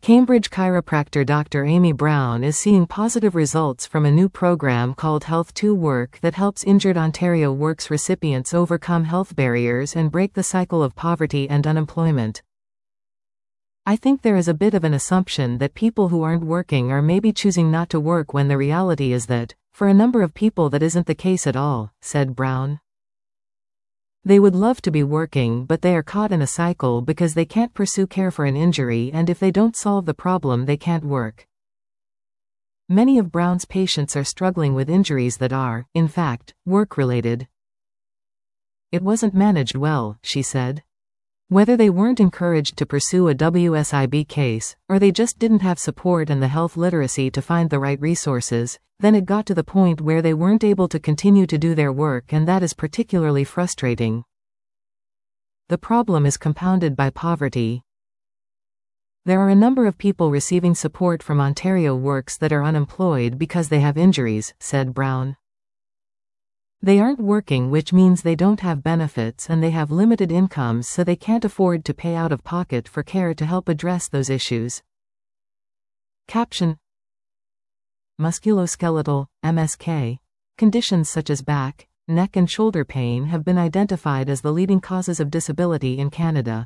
Cambridge chiropractor Dr. Amy Brown is seeing positive results from a new program called Health to Work that helps injured Ontario Works recipients overcome health barriers and break the cycle of poverty and unemployment. I think there is a bit of an assumption that people who aren't working are maybe choosing not to work when the reality is that, for a number of people, that isn't the case at all, said Brown. They would love to be working, but they are caught in a cycle because they can't pursue care for an injury, and if they don't solve the problem, they can't work. Many of Brown's patients are struggling with injuries that are, in fact, work-related. It wasn't managed well, she said. Whether they weren't encouraged to pursue a WSIB case, or they just didn't have support and the health literacy to find the right resources, then it got to the point where they weren't able to continue to do their work, and that is particularly frustrating. The problem is compounded by poverty. There are a number of people receiving support from Ontario Works that are unemployed because they have injuries, said Brown. They aren't working, which means they don't have benefits and they have limited incomes, so they can't afford to pay out of pocket for care to help address those issues. Caption: Musculoskeletal, MSK, conditions such as back, neck and shoulder pain have been identified as the leading causes of disability in Canada.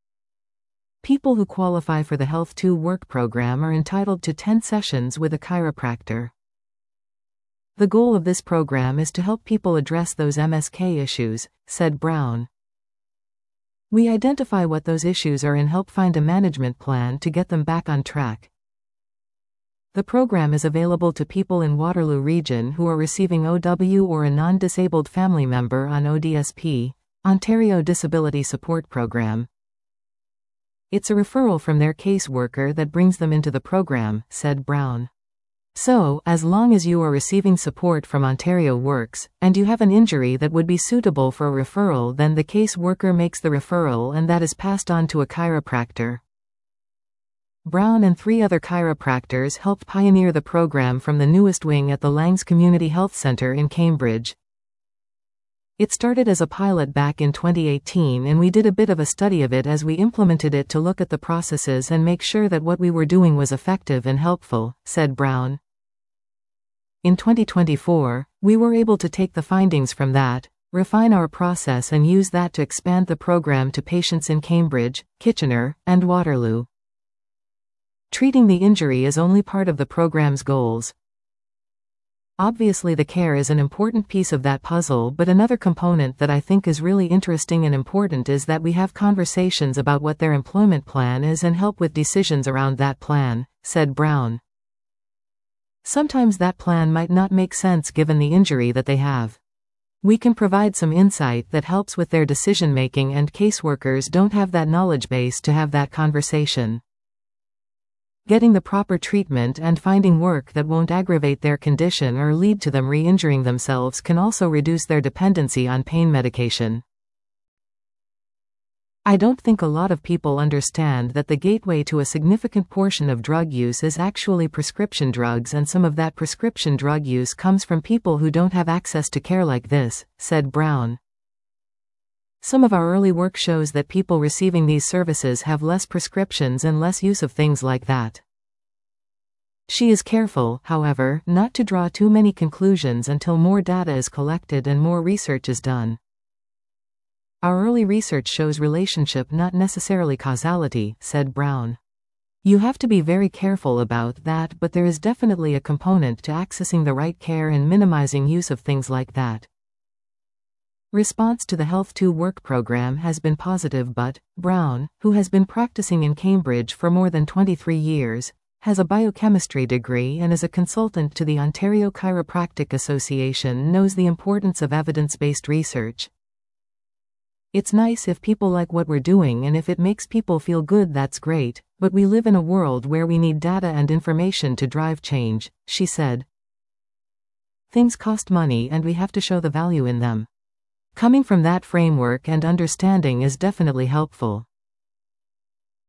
People who qualify for the Health to Work program are entitled to 10 sessions with a chiropractor. The goal of this program is to help people address those MSK issues, said Brown. We identify what those issues are and help find a management plan to get them back on track. The program is available to people in Waterloo Region who are receiving OW or a non-disabled family member on ODSP, Ontario Disability Support Program. It's a referral from their caseworker that brings them into the program, said Brown. So, as long as you are receiving support from Ontario Works, and you have an injury that would be suitable for a referral, then the caseworker makes the referral and that is passed on to a chiropractor. Brown and 3 other chiropractors helped pioneer the program from the newest wing at the Langs Community Health Centre in Cambridge. It started as a pilot back in 2018, and we did a bit of a study of it as we implemented it to look at the processes and make sure that what we were doing was effective and helpful, said Brown. In 2024, we were able to take the findings from that, refine our process and use that to expand the program to patients in Cambridge, Kitchener, and Waterloo. Treating the injury is only part of the program's goals. Obviously, the care is an important piece of that puzzle, but another component that I think is really interesting and important is that we have conversations about what their employment plan is and help with decisions around that plan, said Brown. Sometimes that plan might not make sense given the injury that they have. We can provide some insight that helps with their decision making, and caseworkers don't have that knowledge base to have that conversation. Getting the proper treatment and finding work that won't aggravate their condition or lead to them re-injuring themselves can also reduce their dependency on pain medication. I don't think a lot of people understand that the gateway to a significant portion of drug use is actually prescription drugs, and some of that prescription drug use comes from people who don't have access to care like this, said Brown. Some of our early work shows that people receiving these services have less prescriptions and less use of things like that. She is careful, however, not to draw too many conclusions until more data is collected and more research is done. Our early research shows relationship, not necessarily causality, said Brown. You have to be very careful about that, but there is definitely a component to accessing the right care and minimizing use of things like that. Response to the Health to Work program has been positive, but Brown, who has been practicing in Cambridge for more than 23 years, has a biochemistry degree and is a consultant to the Ontario Chiropractic Association, knows the importance of evidence-based research. It's nice if people like what we're doing, and if it makes people feel good, that's great, but we live in a world where we need data and information to drive change, she said. Things cost money and we have to show the value in them. Coming from that framework and understanding is definitely helpful.